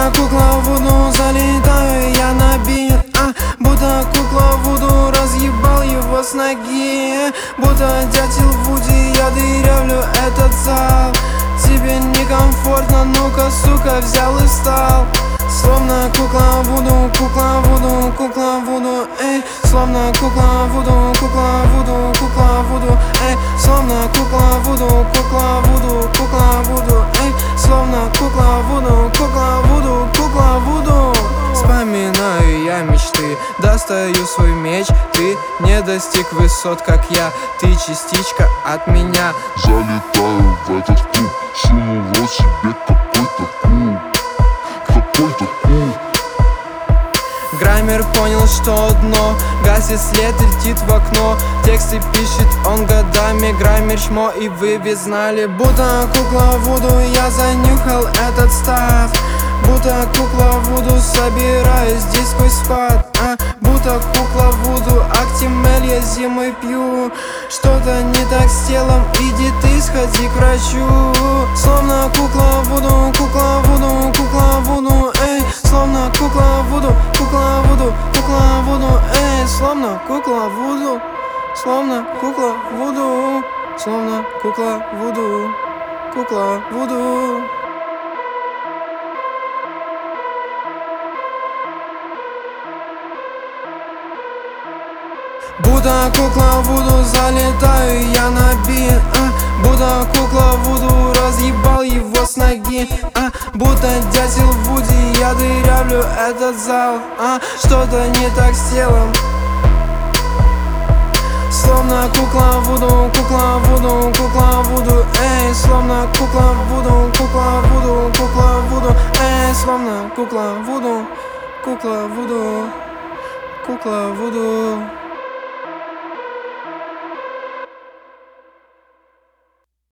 Будто кукла Вуду, залетаю я на бит, будто кукла Вуду, разъебал его с ноги. Будто дятел Вуди, я дырявлю этот зал. Тебе некомфортно, ну-ка, сука, взял и встал. Словно кукла Вуду, кукла Вуду, кукла Вуду, эй. Словно кукла Вуду, кукла Вуду, кукла Вуду, эй. Словно кукла Вуду, кукла Вуду, кукла Вуду, эй. Словно кукла Вуду, кукла Вуду, кукла Вуду. Вспоминаю я мечты, достаю свой меч. Ты не достиг высот, как я, ты частичка от меня. Залетаю в этот клуб, сунул в рот себе какой-то куб. Какой-то куб. Граммер понял, что дно, гасит след и летит в окно. Тексты пишет он годами, граммер чмо, и вы ведь знали. Будто кукла Вуду, я занюхал этот став. Будто кукла Вуду, собираюсь здесь сквозь спад, будто кукла Вуду, Актимель я зимой пью. Что-то не так с телом, иди ты сходи к врачу. Словно кукла Вуду, кукла Вуду, кукла Вуду, эй. Словно кукла Вуду, кукла Вуду, кукла Вуду, эй. Словно кукла Вуду, словно кукла Вуду, словно кукла Вуду, кукла Вуду. Будто кукла Вуду, залетаю я на бит, будто кукла Вуду, разъебал его с ноги. Будто дятел Вуди, я дырявлю этот зал. Что-то не так с телом. Словно кукла Вуду, кукла Вуду, кукла Вуду, эй. Словно кукла Вуду, кукла Вуду, кукла Вуду, эй. Словно кукла Вуду, кукла Вуду, кукла Вуду.